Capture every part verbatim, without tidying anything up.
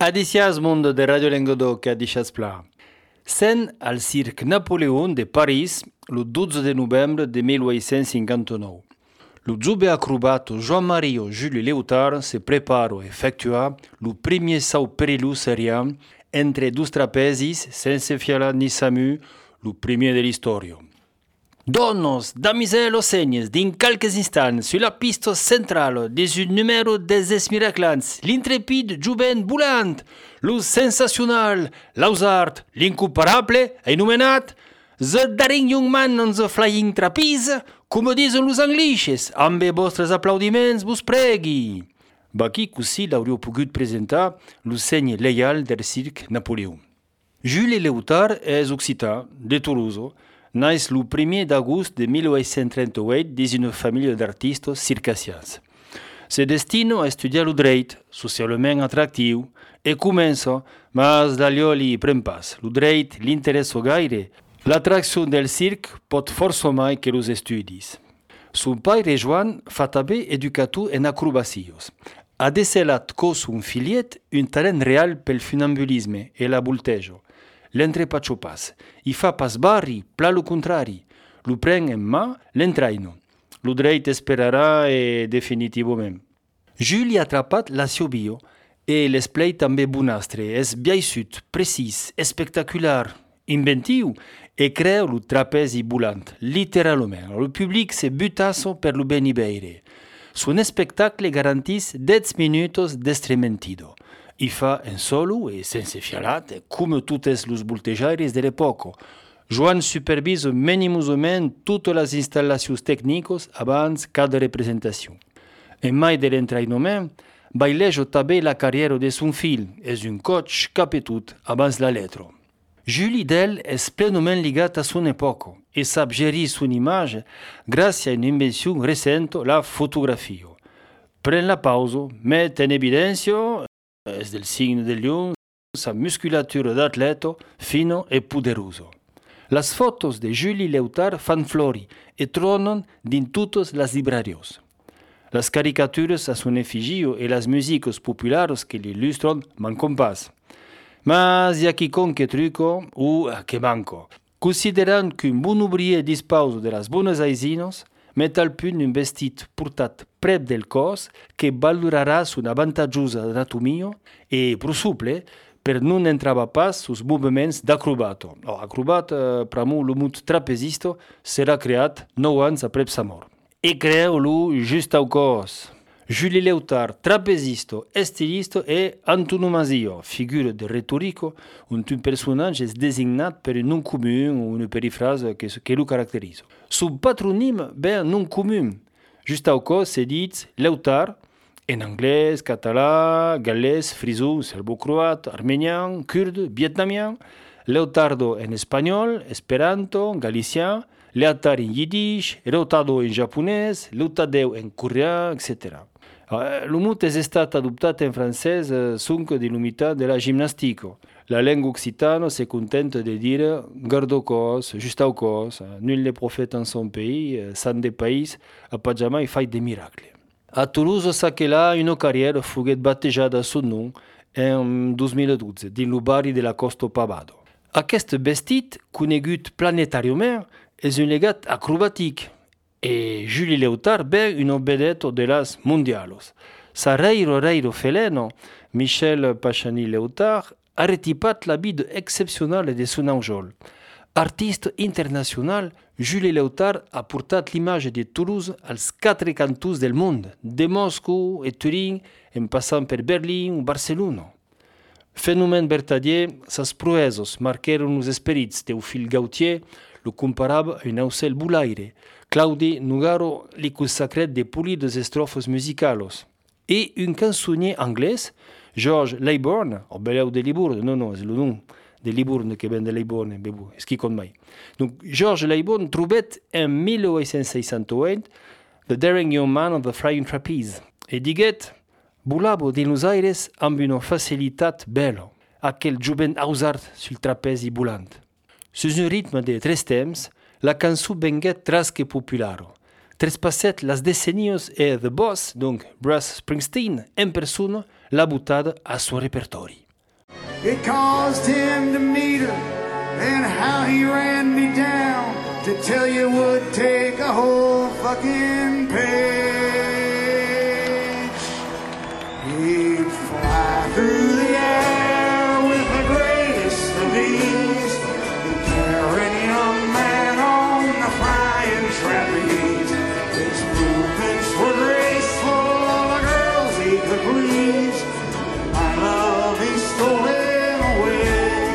Adicias Mundo de Radio Languedoc a Dichaspla. Scène al Cirque Napoléon de Paris le douze de novembre de mille huit cent cinquante-neuf. Le giube acrobato Jean-Marie Jules Léotard se prepara a effectuar le premier saut perilous aérien entre deux trapèzis sense fiala ni SAMU, le premier de l'histoire. Donos, damiselles senyes, din quelques instants, sur la piste centrale des un numéro des miraclants, l'intrépide jovent boulant, le sensationnel, l'ausart, l'incomparable, anomenat The Daring Young Man on the Flying Trapeze, come dicono los anglices, amb vostres applaudiments vos pregui. Baqui così l'hauríeu pogut presentar lo seny leial del Cirque Napoléon. Jules Léotard és occità, de Toulouse, naix le premier d'agost de mille huit cent trenta-huit dins una família d'artistes circassians. Se destina a estudiar el dret, socialment atractiu, e comença, mas d'allò li pren pas. El dret l'interessa gaire. L'atracció del circ pot força mai que els estudis. Son pare Joan fa també educator en acrobacios. Ha decelat cos un filiet un talent real pel funambulisme e la voltejo. L'entrepaccio pas. I fa pas barri, pla lo contrari. Lo pren en mà, l'entraino. Lo dret esperarà e definitivament. Jules ha atrapat la seu bio e l'esplai també bonastre. És biaissut, precis, espectacular, inventiu e crea lo trapezi volant, literalment. Le public se butasso per lo benibeire. Son spectacle garantis dez minutos d'estrementido. I fa en solo e sense fialat, come totes los voltejaires de l'epoca. Joan supervisa minimosament totes les installacions tècniques abans cada representació. En mai de l'entraînement, bailejo també la carriera de son fill, és un coach capetut abans la letra. Jules Del és plenament ligat a son època e sap gerir son image gràcies a una invenció recent, la fotografia. Pren la pausa, met en evidència, és del signe del lion, sa musculatura d'atleta fina e poderosa. Les fotos de Jules Léotard fan flori e tronen din totes les llibreries. Les caricatures a son efigio e les músiques populares que l'il·lustren manquen pas. Mas hi ha qui con que truco o que manco. Considerant qu'un bon obrier disposa de les bones aisines, met al punt un vestit portat prep del cos que valorarà son avantatjosa anatomia e prosuple per non entrava pas sus moviments d'acrobato. Oh, acrobat, eh, pramo lo mot trapezista, serà creat nou anys aprep sa mort. E creu-lo just au cos. Jules Léotard, trapezista, estilista e antonomasia, figura de retorico, on un personatge és designat per un nom comú o una perifrase que, que lo caracteritza. Son patronim ben nom comú. Just au cos se dit Léotard, en anglès, català, galès, frisó, serbo-croat, armenian, kurde, vietnamien, Leotardo en espanyol, esperanto, galicien, Léotard en yiddish, Leotardo en japonès, Leotardeu en coreà, et cetera. Le mot és estat adoptat en francès sonque de l'humitat de la gimnastica. La lengua occitana se contenta de dire gardo cos, just au cos, nul n'est prophète en son pays, sant de país, a pas jamais fait de miracle. A Toulouse s'aquela una carriera foguet batejada a son nom en dos mil dotze, dins lo barri de la Costa Pavado. Aquest vestit, conegut planetàriament, és un legat acrobatic. E Jules Léotard ben un obedetto de las mundialos. Sa reiro reiro feleno, Michel Pachani Léotard, ha retipat la vida excepcional de son enjol. Artiste international, Jules Léotard ha portat l'image de Toulouse als quatre cantons del món, de Moscou e Turin, en passant per Berlín o Barcelona. Fenomen vertadier, sas proesos marqueron los esperits Théophile Gautier, lo comparava a un aucel bulaire. Claudi Nugaro li consacret de polides estrofes musicalos. E un cançonier anglès, George Laybourne, o beleu de Libourne, non, non, és el nom de Libourne que ven de Laybourne, bebu, és qui con mai. Donc, George Laybourne trobet en mille huit cent seixanta-vuit The Daring Young Man on the Flying Trapeze. E diguet, volava dins los aires amb una facilitat bella, aquel jovent ausart sul trapezi volant. Sus un ritme de tres temps, la cançó venguet trasque popular. Trespasset les decennies e The Boss, donc Bruce Springsteen, en persona, l'ha butada a son repertori. It caused him to meet her, and how he ran me down. To tell you would take a whole fucking page. He'd fly through the air with the greatest of ease, the daring young man on the flying trapeze. His movements were graceful, all the girls he could please. My love, he stole him away.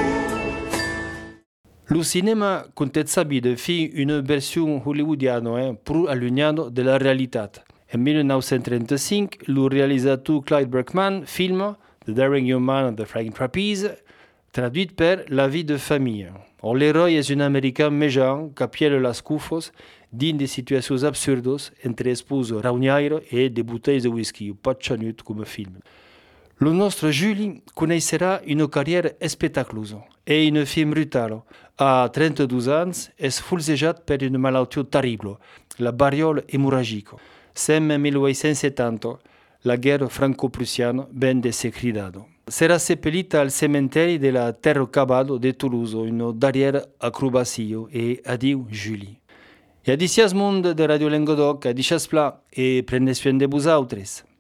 Le cinéma contestabi de fi une version hollywoodiana eh, più allugnata della realtà. En millenovecentotrentacinque, le réalisateur Clyde Berkman filma The Daring Young Man on the Flying Trapeze, traduit per La vie de famille. Or, l'héroe est un Américain méchant qui pièle las cufos dans des situations absurdes entre espouses rauniaires et des bouteilles de whisky, pas chanut comme film. Le nostre Julie connaissera une carrière spectacleuse et une film brutale. À trentadue ans, est fulsejat per une malattia terrible, la variole hémorragique. Sem en millehuitcentosettanta, la guerra franco-prussiana ben desecridado. Serà seppellita al cementerio della Terra Cabado de Toulouse, une dernière acrobatie et adieu Julie. E adicias monde de Radio Languedoc, adicias pla, e prendes soin de vous autres.